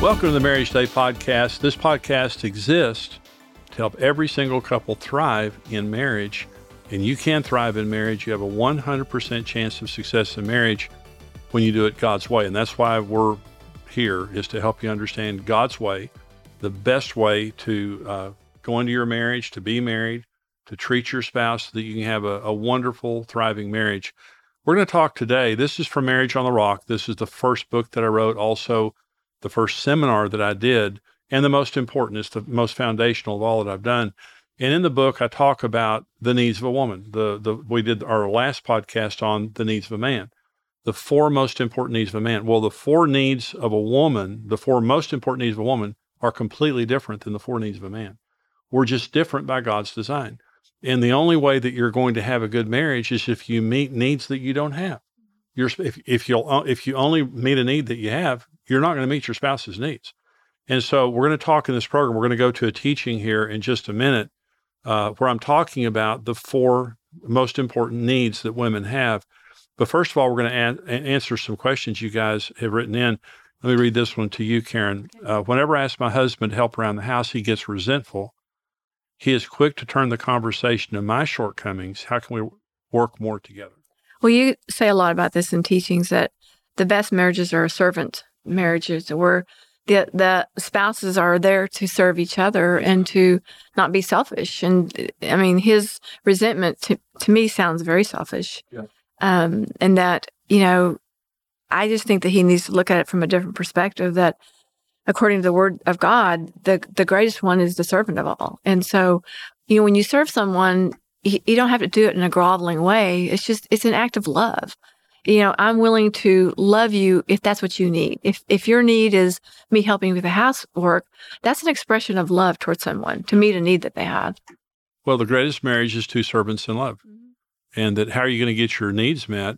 Welcome to the Marriage Day Podcast. This podcast exists to help every single couple thrive in marriage. And you can thrive in marriage. You have a 100% chance of success in marriage when you do it God's way. And that's why we're here, is to help you understand God's way, the best way to go into your marriage, to be married, to treat your spouse so that you can have a wonderful, thriving marriage. We're going to talk today. This is from Marriage on the Rock. This is the first book that I wrote, also the first seminar that I did, and the most important. It's the most foundational of all that I've done. And in the book, I talk about the needs of a woman. We did our last podcast on the needs of a man, the four most important needs of a man. Well, the four needs of a woman, the four most important needs of a woman are completely different than the four needs of a man. We're just different by God's design. And the only way that you're going to have a good marriage is if you meet needs that you don't have. If you only meet a need that you have, you're not going to meet your spouse's needs. And so we're going to talk in this program. We're going to go to a teaching here in just a minute where I'm talking about the four most important needs that women have. But first of all, we're going to answer some questions you guys have written in. Let me read this one to you, Karen. Whenever I ask my husband to help around the house, he gets resentful. He is quick to turn the conversation to my shortcomings. How can we work more together? Well, you say a lot about this in teachings, that the best marriages are servant marriages, where the spouses are there to serve each other and to not be selfish. And I mean, his resentment to me sounds very selfish. Yeah. And that, I just think that he needs to look at it from a different perspective, that according to the Word of God, the greatest one is the servant of all. And so, when you serve someone, you don't have to do it in a groveling way. It's an act of love. I'm willing to love you if that's what you need. If your need is me helping with the housework, that's an expression of love towards someone, to meet a need that they have. Well, the greatest marriage is two servants in love. Mm-hmm. And that how are you going to get your needs met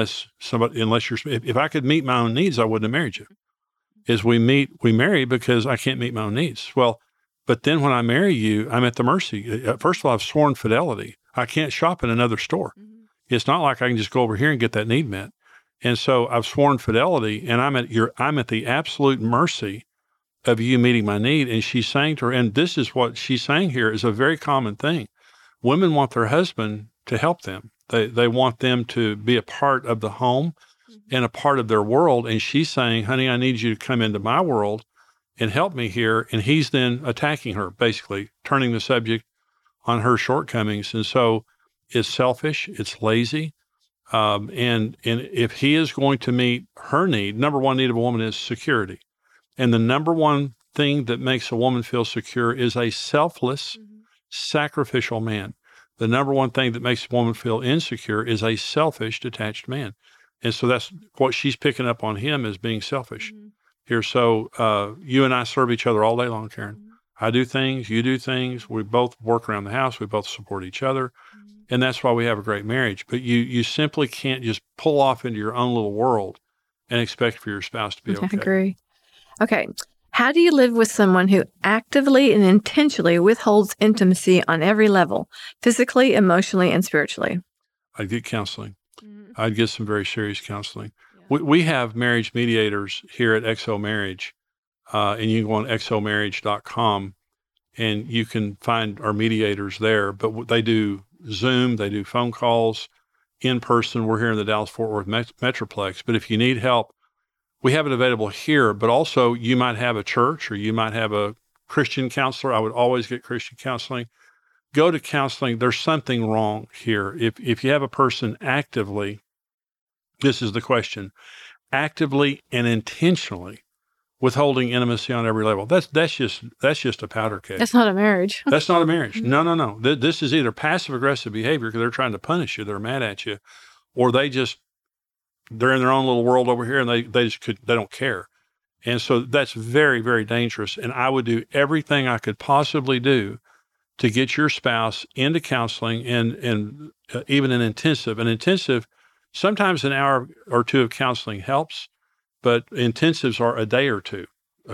if I could meet my own needs, I wouldn't have married you. We marry because I can't meet my own needs. Well, but then when I marry you, I'm at the mercy. First of all, I've sworn fidelity. I can't shop in another store. Mm-hmm. It's not like I can just go over here and get that need met. And so I've sworn fidelity, and I'm at the absolute mercy of you meeting my need. And she's saying to her, and this is what she's saying here is a very common thing. Women want their husband to help them. They want them to be a part of the home and a part of their world. And she's saying, honey, I need you to come into my world and help me here. And he's then attacking her, basically turning the subject on her shortcomings. And so it's selfish, it's lazy. And if he is going to meet her need, number one need of a woman is security. And the number one thing that makes a woman feel secure is a selfless, sacrificial man. The number one thing that makes a woman feel insecure is a selfish, detached man. And so that's what she's picking up on him as being selfish. Mm-hmm. Here, so you and I serve each other all day long, Karen. Mm-hmm. I do things, you do things. We both work around the house. We both support each other. Mm-hmm. And that's why we have a great marriage. But you simply can't just pull off into your own little world and expect for your spouse to be okay. I agree. Okay. How do you live with someone who actively and intentionally withholds intimacy on every level, physically, emotionally, and spiritually? I'd get counseling. I'd get some very serious counseling. Yeah. We have marriage mediators here at XO Marriage, and you can go on xomarriage.com, and you can find our mediators there. But they do Zoom, they do phone calls, in person. We're here in the Dallas-Fort Worth Metroplex. But if you need help, we have it available here. But also, you might have a church or you might have a Christian counselor. I would always get Christian counseling. Go to counseling. There's something wrong here. If you have a person actively, this is the question, actively and intentionally withholding intimacy on every level, that's just a powder keg. That's not a marriage. That's not a marriage. No. This is either passive-aggressive behavior because they're trying to punish you, they're mad at you, or they're in their own little world over here and they don't care. And so that's very, very dangerous. And I would do everything I could possibly do to get your spouse into counseling and even an intensive, sometimes an hour or two of counseling helps, but intensives are a day or two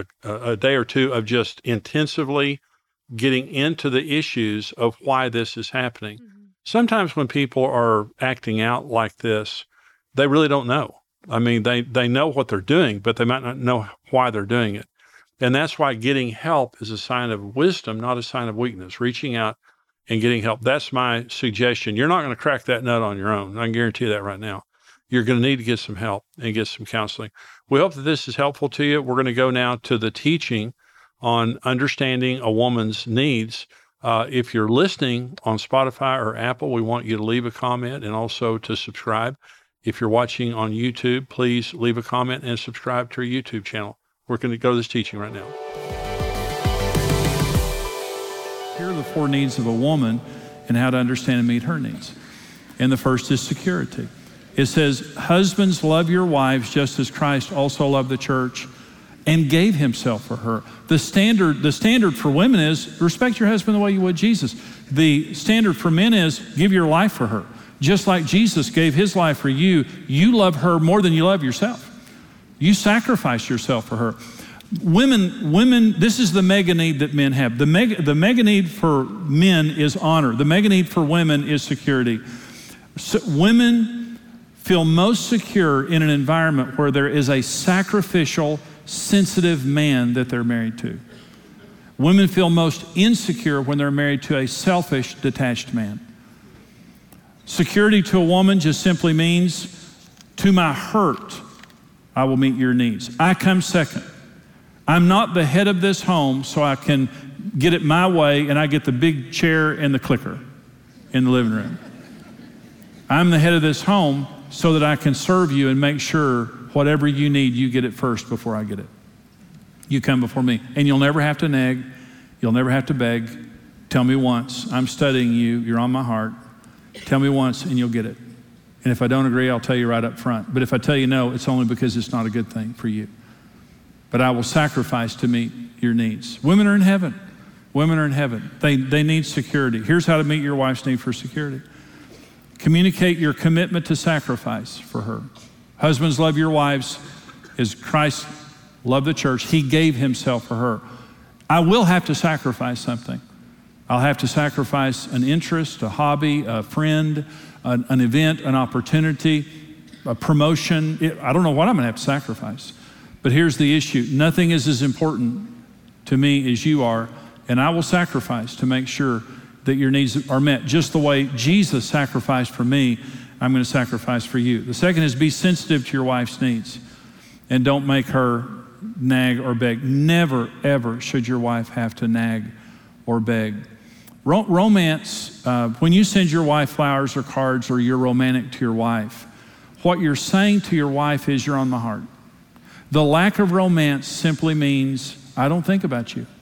of just intensively getting into the issues of why this is happening. Mm-hmm. Sometimes when people are acting out like this, they really don't know. I mean, they know what they're doing, but they might not know why they're doing it. And that's why getting help is a sign of wisdom, not a sign of weakness. Reaching out and getting help. That's my suggestion. You're not going to crack that nut on your own. I can guarantee that right now. You're going to need to get some help and get some counseling. We hope that this is helpful to you. We're going to go now to the teaching on understanding a woman's needs. If you're listening on Spotify or Apple, we want you to leave a comment and also to subscribe. If you're watching on YouTube, please leave a comment and subscribe to our YouTube channel. We're going to go to this teaching right now. Here are the 4 needs of a woman and how to understand and meet her needs. And the first is security. It says, husbands, love your wives just as Christ also loved the church and gave himself for her. The standard for women is respect your husband the way you would Jesus. The standard for men is give your life for her. Just like Jesus gave his life for you, you love her more than you love yourself. You sacrifice yourself for her. Women, this is the mega need that men have. The mega need for men is honor. The mega need for women is security. So women feel most secure in an environment where there is a sacrificial, sensitive man that they're married to. Women feel most insecure when they're married to a selfish, detached man. Security to a woman just simply means, to my hurt, I will meet your needs. I come second. I'm not the head of this home, so I can get it my way and I get the big chair and the clicker in the living room. I'm the head of this home so that I can serve you and make sure whatever you need, you get it first before I get it. You come before me. And you'll never have to nag. You'll never have to beg. Tell me once. I'm studying you. You're on my heart. Tell me once and you'll get it. And if I don't agree, I'll tell you right up front. But if I tell you no, it's only because it's not a good thing for you. But I will sacrifice to meet your needs. Women are in heaven. Women are in heaven. They need security. Here's how to meet your wife's need for security. Communicate your commitment to sacrifice for her. Husbands, love your wives as Christ loved the church. He gave himself for her. I will have to sacrifice something. I'll have to sacrifice an interest, a hobby, a friend, an event, an opportunity, a promotion. I don't know what I'm going to have to sacrifice. But here's the issue. Nothing is as important to me as you are, and I will sacrifice to make sure that your needs are met. Just the way Jesus sacrificed for me, I'm going to sacrifice for you. The second is be sensitive to your wife's needs and don't make her nag or beg. Never, ever should your wife have to nag or beg. Romance, when you send your wife flowers or cards or you're romantic to your wife, what you're saying to your wife is you're on my heart. The lack of romance simply means I don't think about you.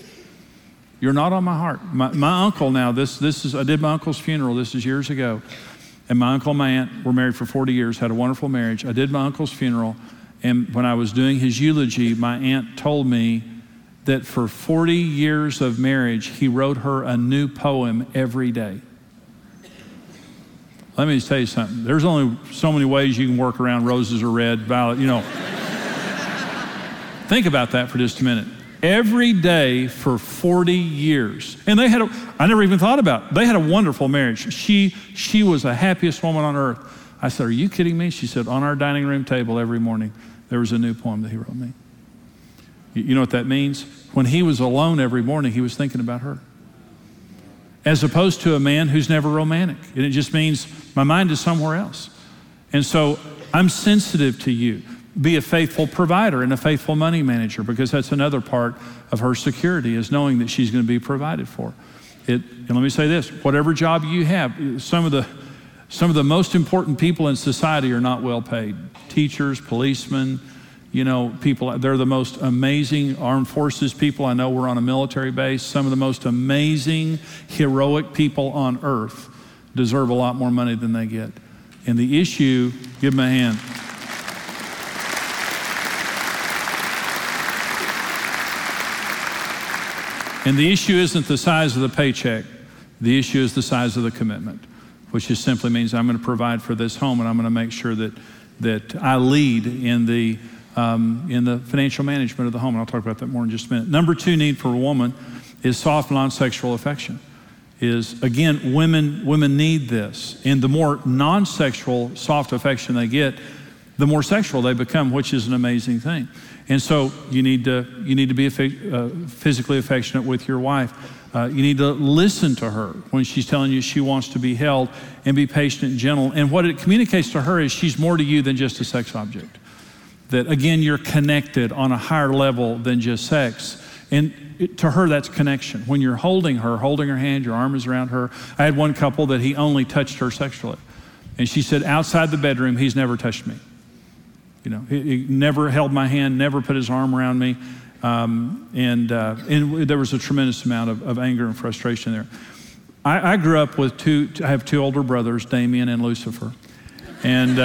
You're not on my heart. My uncle now, this is, I did my uncle's funeral, this is years ago. And my uncle and my aunt were married for 40 years, had a wonderful marriage. I did my uncle's funeral, and when I was doing his eulogy, my aunt told me that for 40 years of marriage, he wrote her a new poem every day. Let me just tell you something. There's only so many ways you can work around roses are red, violet, you know. Think about that for just a minute. Every day for 40 years. And they had I never even thought about it. They had a wonderful marriage. She was the happiest woman on earth. I said, are you kidding me? She said, on our dining room table every morning, there was a new poem that he wrote me. You know what that means? When he was alone every morning, he was thinking about her. As opposed to a man who's never romantic. And it just means my mind is somewhere else. And so I'm sensitive to you. Be a faithful provider and a faithful money manager, because that's another part of her security, is knowing that she's going to be provided for. And let me say this, whatever job you have, some of the most important people in society are not well paid. Teachers, policemen, you know, people, they're the most amazing armed forces people I know were on a military base. Some of the most amazing, heroic people on earth deserve a lot more money than they get. And the issue, give them a hand. And the issue isn't the size of the paycheck. The issue is the size of the commitment, which just simply means I'm going to provide for this home, and I'm going to make sure that I lead in the financial management of the home. And I'll talk about that more in just a minute. Number 2 need for a woman is soft, non-sexual affection. Is, again, women need this. And the more non-sexual soft affection they get, the more sexual they become, which is an amazing thing. And so you need to be physically affectionate with your wife. You need to listen to her when she's telling you she wants to be held, and be patient and gentle. And what it communicates to her is she's more to you than just a sex object. That, again, you're connected on a higher level than just sex. And to her, that's connection. When you're holding her hand, your arm is around her. I had one couple that he only touched her sexually. And she said, outside the bedroom, he's never touched me. You know, he never held my hand, never put his arm around me. And there was a tremendous amount of anger and frustration there. I grew up with I have two older brothers, Damien and Lucifer. And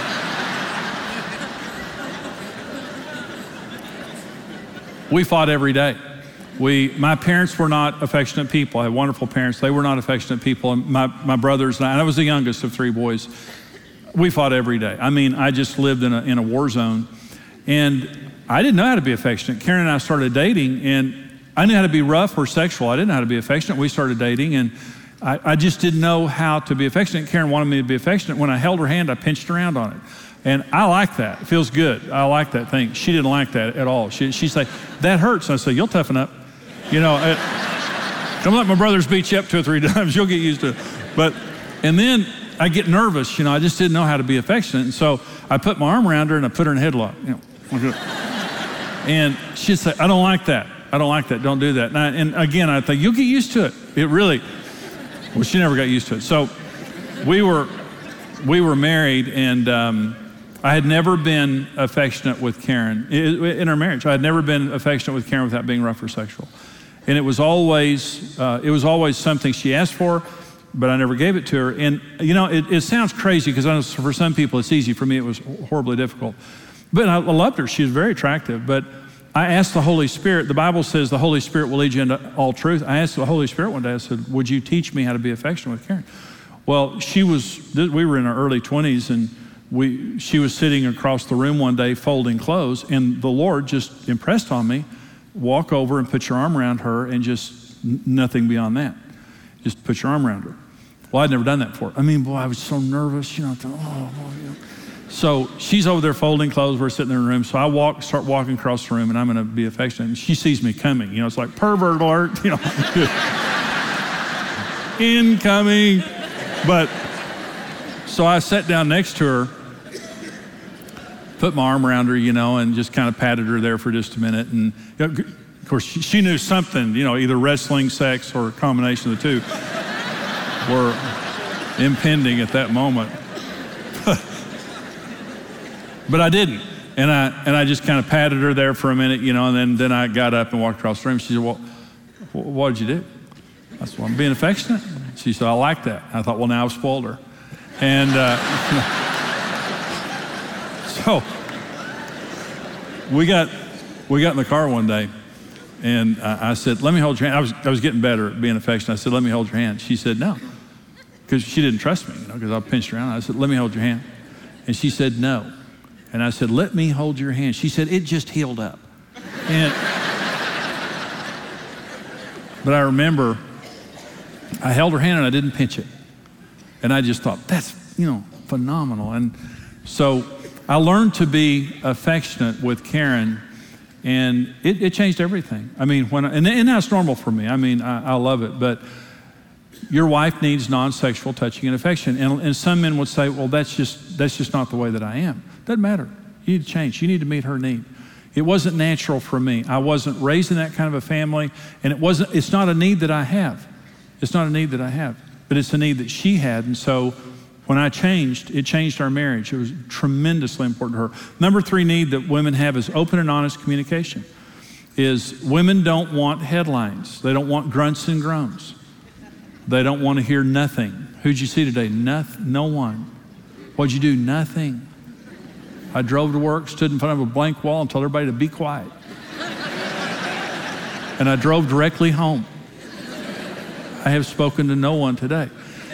we fought every day. My parents were not affectionate people. I had wonderful parents. They were not affectionate people. And my brothers and I was the youngest of three boys. We fought every day. I mean, I just lived in a war zone. And I didn't know how to be affectionate. Karen and I started dating, and I knew how to be rough or sexual. I didn't know how to be affectionate. We started dating, and I just didn't know how to be affectionate. Karen wanted me to be affectionate. When I held her hand, I pinched around on it. And I like that. It feels good. I like that thing. She didn't like that at all. She'd say, that hurts. And I say, you'll toughen up. You know, don't let my brothers beat you up 2 or 3 times. You'll get used to it. And then I get nervous. You know, I just didn't know how to be affectionate. And so I put my arm around her and I put her in a headlock. You know, and she'd say, I don't like that. I don't like that. Don't do that. And again, I think you'll get used to it. Well, she never got used to it. So we were married, and I had never been affectionate with Karen in our marriage. I had never been affectionate with Karen without being rough or sexual. And it was always something she asked for, but I never gave it to her. And you know, it sounds crazy because I know for some people it's easy. For me, it was horribly difficult. But I loved her. She was very attractive. But I asked the Holy Spirit. The Bible says the Holy Spirit will lead you into all truth. I asked the Holy Spirit one day. I said, would you teach me how to be affectionate with Karen? Well, we were in our early 20s, and she was sitting across the room one day folding clothes, and the Lord just impressed on me, walk over and put your arm around her, and just nothing beyond that. Just put your arm around her. Well, I'd never done that before. I mean, boy, I was so nervous, you know. So she's over there folding clothes. We're sitting in the room. So I start walking across the room, and I'm going to be affectionate. And she sees me coming. You know, it's like pervert alert, you know. Incoming. But so I sat down next to her, put my arm around her, you know, and just kind of patted her there for just a minute. And you know, of course, she knew something, you know, either wrestling, sex, or a combination of the two were impending at that moment. But I didn't. And I just kind of patted her there for a minute, you know, and then I got up and walked across the room. She said, well, what did you do? I said, well, I'm being affectionate. She said, I like that. I thought, well, now I've spoiled her. And so we got in the car one day, and I said, let me hold your hand. I was getting better at being affectionate. I said, let me hold your hand. She said, no, because she didn't trust me, you know, because I pinched her around. I said, let me hold your hand. And she said, no. And I said, let me hold your hand. She said, it just healed up. But I remember I held her hand and I didn't pinch it. And I just thought, that's, you know, phenomenal. And so I learned to be affectionate with Karen, and it changed everything. I mean, and that's normal for me. I mean, I love it. But your wife needs non-sexual touching and affection. And some men would say, well, that's just not the way that I am. Doesn't matter. You need to change. You need to meet her need. It wasn't natural for me. I wasn't raised in that kind of a family, and it's not a need that I have. It's not a need that I have, but it's a need that she had. And so when I changed, it changed our marriage. It was tremendously important to her. Number 3 need that women have is open and honest communication. Is women don't want headlines. They don't want grunts and groans. They don't want to hear nothing. Who'd you see today? No one. What'd you do? Nothing. I drove to work, stood in front of a blank wall and told everybody to be quiet. And I drove directly home. I have spoken to no one today.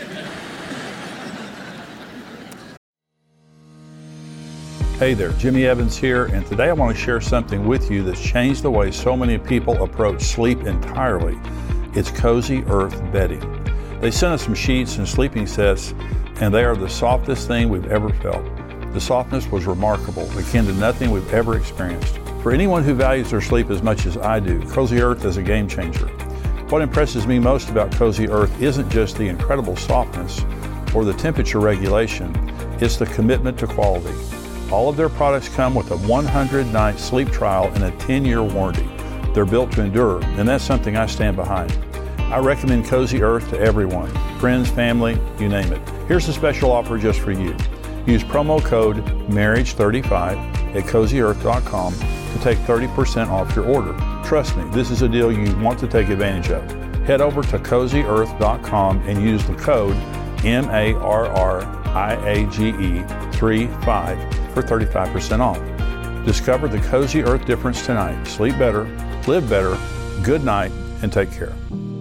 Hey there, Jimmy Evans here, and today I want to share something with you that's changed the way so many people approach sleep entirely. It's Cozy Earth bedding. They sent us some sheets and sleeping sets, and they are the softest thing we've ever felt. The softness was remarkable, akin to nothing we've ever experienced. For anyone who values their sleep as much as I do, Cozy Earth is a game changer. What impresses me most about Cozy Earth isn't just the incredible softness or the temperature regulation, it's the commitment to quality. All of their products come with a 100-night sleep trial and a 10-year warranty. They're built to endure, and that's something I stand behind. I recommend Cozy Earth to everyone, friends, family, you name it. Here's a special offer just for you. Use promo code MARRIAGE35 at CozyEarth.com to take 30% off your order. Trust me, this is a deal you want to take advantage of. Head over to CozyEarth.com and use the code MARRIAGE35 for 35% off. Discover the Cozy Earth difference tonight. Sleep better, live better, good night, and take care.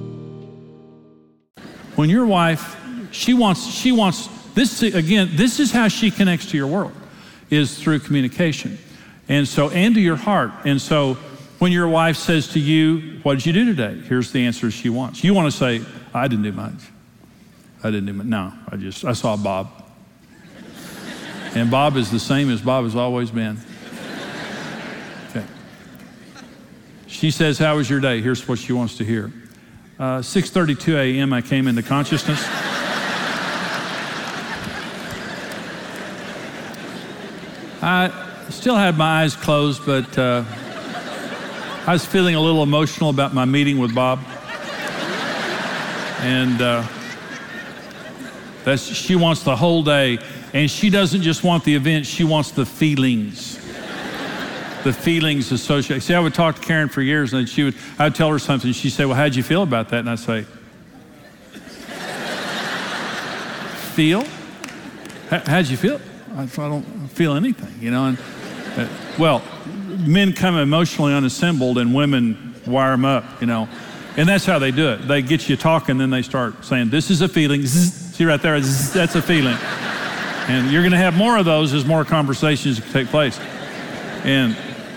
When your wife, she wants this, again, this is how she connects to your world, is through communication. And to your heart. And so when your wife says to you, what did you do today? Here's the answer she wants. You want to say, I didn't do much. No, I saw Bob. And Bob is the same as Bob has always been. Okay. She says, how was your day? Here's what she wants to hear. 6:32 a.m. I came into consciousness. I still had my eyes closed, but I was feeling a little emotional about my meeting with Bob. And she wants the whole day. And she doesn't just want the event, she wants the feelings. The feelings associated. See, I would talk to Karen for years, and I'd tell her something, and she'd say, well, how'd you feel about that? And I'd say, feel? How'd you feel? I don't feel anything, you know. And well, men come emotionally unassembled, and women wire them up, you know. And that's how they do it. They get you talking, then they start saying, this is a feeling. See right there, that's a feeling. And you're going to have more of those as more conversations take place. And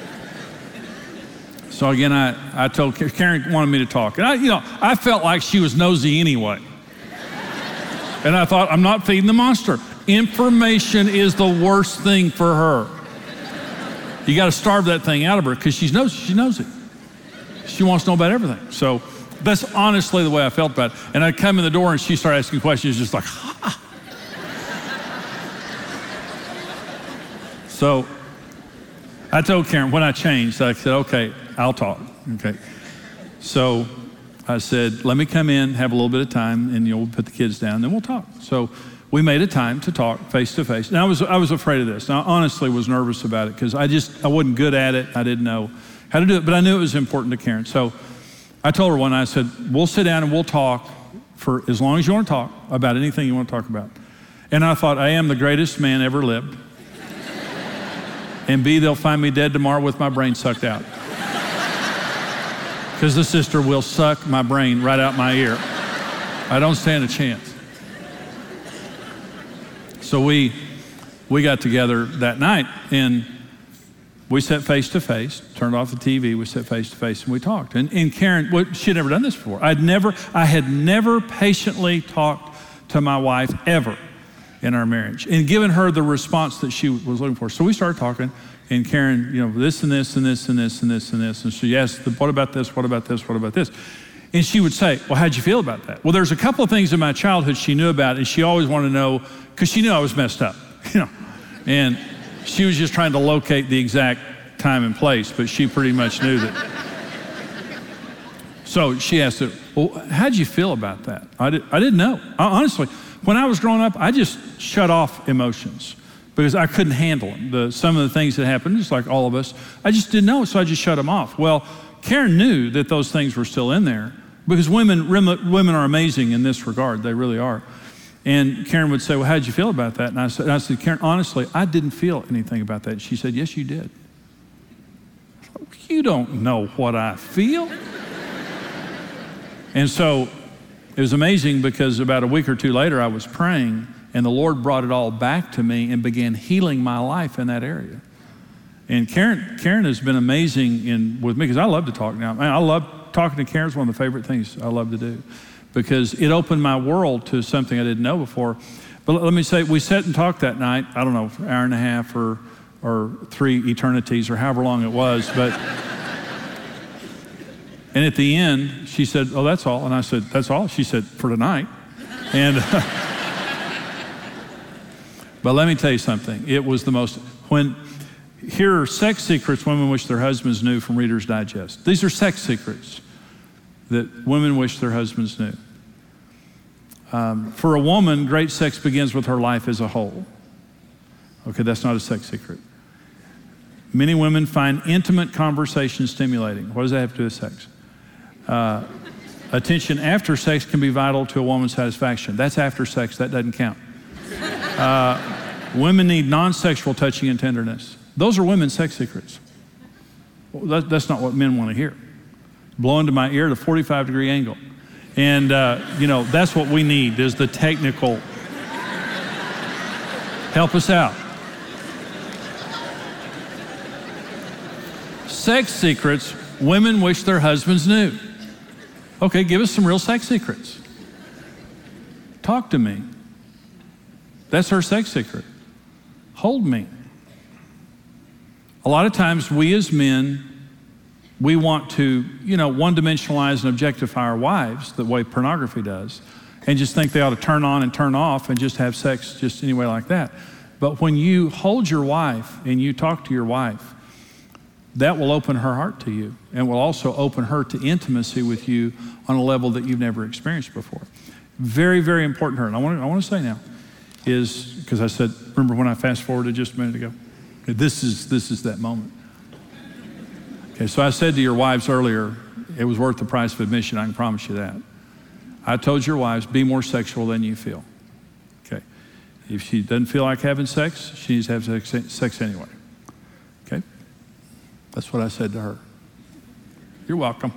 so again, I told Karen wanted me to talk. And I felt like she was nosy anyway. And I thought, I'm not feeding the monster. Information is the worst thing for her. You got to starve that thing out of her because she knows it. She wants to know about everything. So that's honestly the way I felt about it. And I'd come in the door and she started asking questions just like, ha. So I told Karen when I changed, I said, okay, I'll talk. Okay. So I said, let me come in, have a little bit of time, and we'll put the kids down, then we'll talk. So we made a time to talk face to face. And I was afraid of this. And I honestly was nervous about it because I wasn't good at it. I didn't know how to do it, but I knew it was important to Karen. So I told her one night, I said, we'll sit down and we'll talk for as long as you want to talk about anything you want to talk about. And I thought, I am the greatest man ever lived. And B, they'll find me dead tomorrow with my brain sucked out. Because the sister will suck my brain right out my ear. I don't stand a chance. So we got together that night and we sat face to face, turned off the TV, we sat face to face and we talked. And Karen, she had never done this before. I had never patiently talked to my wife ever in our marriage and given her the response that she was looking for. So we started talking and Karen, this and this and this and this and this and this. And she asked, what about this, what about this, what about this? And she would say, well, how'd you feel about that? Well, there's a couple of things in my childhood she knew about and she always wanted to know because she knew I was messed up, And she was just trying to locate the exact time and place, but she pretty much knew that. So she asked her, well, how'd you feel about that? I didn't know. Honestly, when I was growing up, I just shut off emotions because I couldn't handle them. Some of the things that happened, just like all of us, I just didn't know, so I just shut them off. Well, Karen knew that those things were still in there because women are amazing in this regard. They really are. And Karen would say, well, how'd you feel about that? And I said, Karen, honestly, I didn't feel anything about that. She said, yes, you did. You don't know what I feel. And so it was amazing because about a week or two later, I was praying and the Lord brought it all back to me and began healing my life in that area. And Karen has been amazing with me because I love to talk now. I love talking to Karen. It's one of the favorite things I love to do because it opened my world to something I didn't know before. But let me say, we sat and talked that night, I don't know, for an hour and a half or 3 eternities or however long it was, but, and at the end, she said, oh, that's all. And I said, that's all? She said, for tonight. And, but let me tell you something. It was the most, here are sex secrets women wish their husbands knew from Reader's Digest. These are sex secrets that women wish their husbands knew. For a woman, great sex begins with her life as a whole. Okay, that's not a sex secret. Many women find intimate conversation stimulating. What does that have to do with sex? Attention after sex can be vital to a woman's satisfaction. That's after sex, that doesn't count. Women need non-sexual touching and tenderness. Those are women's sex secrets. Well, that's not what men want to hear. Blow into my ear at a 45-degree angle. And, that's what we need is the technical. Help us out. Sex secrets women wish their husbands knew. Okay, give us some real sex secrets. Talk to me. That's her sex secret. Hold me. A lot of times we as men, we want to, one-dimensionalize and objectify our wives the way pornography does and just think they ought to turn on and turn off and just have sex just any way like that. But when you hold your wife and you talk to your wife, that will open her heart to you and will also open her to intimacy with you on a level that you've never experienced before. Very, very important to her. And I want to say now is, because I said, remember when I fast forwarded just a minute ago? This is that moment. Okay, so I said to your wives earlier, it was worth the price of admission, I can promise you that. I told your wives, be more sexual than you feel. Okay, if she doesn't feel like having sex, she needs to have sex anyway. Okay, that's what I said to her. You're welcome.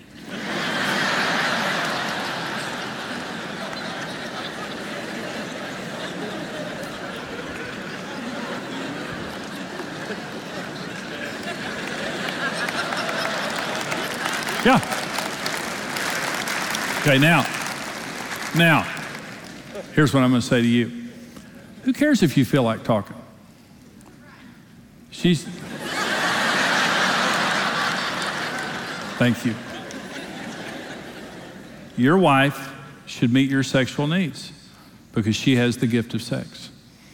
Yeah. Okay, now, here's what I'm going to say to you. Who cares if you feel like talking? Thank you. Your wife should meet your sexual needs because she has the gift of sex.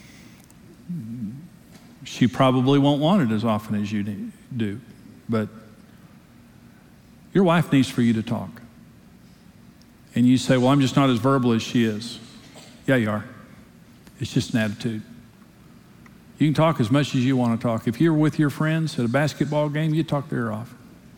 She probably won't want it as often as you do, but your wife needs for you to talk. And you say, well, I'm just not as verbal as she is. Yeah, you are. It's just an attitude. You can talk as much as you want to talk. If you're with your friends at a basketball game, you talk their ear off.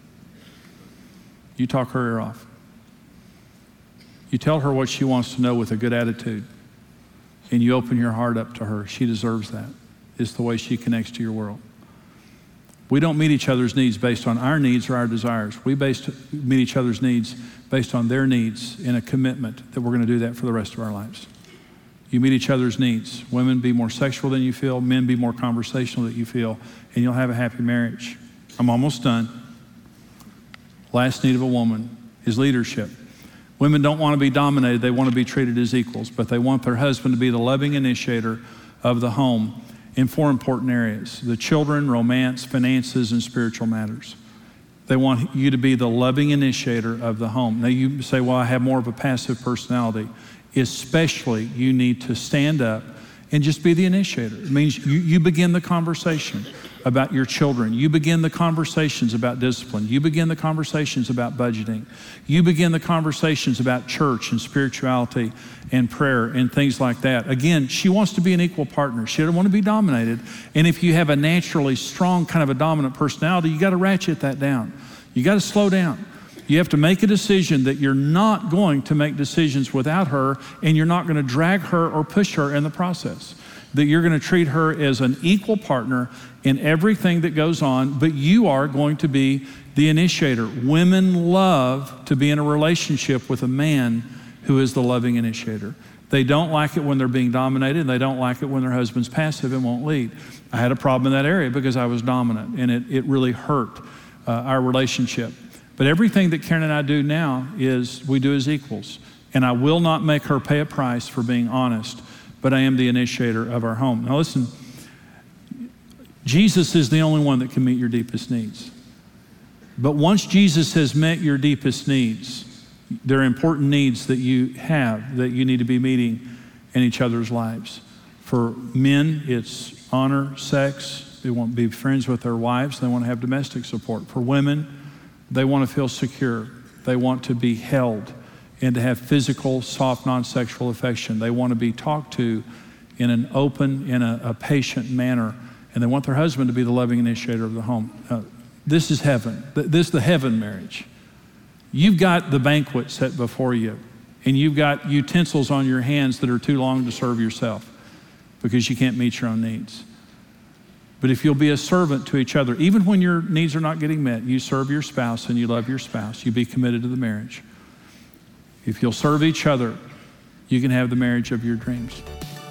You talk her ear off. You tell her what she wants to know with a good attitude. And you open your heart up to her. She deserves that. It's the way she connects to your world. We don't meet each other's needs based on our needs or our desires. We meet each other's needs based on their needs in a commitment that we're going to do that for the rest of our lives. You meet each other's needs. Women, be more sexual than you feel. Men, be more conversational than you feel. And you'll have a happy marriage. I'm almost done. Last need of a woman is leadership. Women don't want to be dominated. They want to be treated as equals. But they want their husband to be the loving initiator of the home in 4 important areas: the children, romance, finances, and spiritual matters. They want you to be the loving initiator of the home. Now you say, well, I have more of a passive personality. Especially you need to stand up and just be the initiator. It means you begin the conversation about your children. You begin the conversations about discipline. You begin the conversations about budgeting. You begin the conversations about church and spirituality and prayer and things like that. Again, she wants to be an equal partner. She doesn't want to be dominated. And if you have a naturally strong kind of a dominant personality, you got to ratchet that down. You got to slow down. You have to make a decision that you're not going to make decisions without her, and you're not going to drag her or push her in the process. That you're going to treat her as an equal partner in everything that goes on, but you are going to be the initiator. Women love to be in a relationship with a man who is the loving initiator. They don't like it when they're being dominated, and they don't like it when their husband's passive and won't lead. I had a problem in that area because I was dominant, and it really hurt our relationship. But everything that Karen and I do now is we do as equals. And I will not make her pay a price for being honest, but I am the initiator of our home. Now listen, Jesus is the only one that can meet your deepest needs. But once Jesus has met your deepest needs, there are important needs that you have that you need to be meeting in each other's lives. For men, it's honor, sex. They want to be friends with their wives. They want to have domestic support. For women, they want to feel secure. They want to be held and to have physical, soft, non-sexual affection. They want to be talked to in an open, in a patient manner. And they want their husband to be the loving initiator of the home. This is heaven. This is the heaven marriage. You've got the banquet set before you, and you've got utensils on your hands that are too long to serve yourself because you can't meet your own needs. But if you'll be a servant to each other, even when your needs are not getting met, you serve your spouse and you love your spouse, you be committed to the marriage. If you'll serve each other, you can have the marriage of your dreams.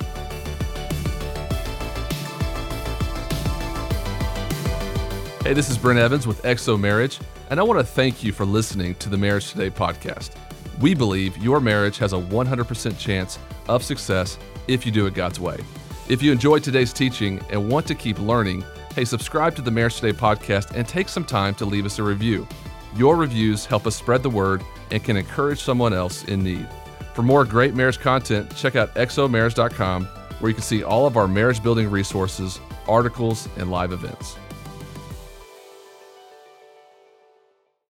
Hey, this is Brent Evans with XO Marriage, and I want to thank you for listening to the Marriage Today podcast. We believe your marriage has a 100% chance of success if you do it God's way. If you enjoyed today's teaching and want to keep learning, hey, subscribe to the Marriage Today podcast and take some time to leave us a review. Your reviews help us spread the word and can encourage someone else in need. For more great marriage content, check out xomarriage.com, where you can see all of our marriage building resources, articles, and live events.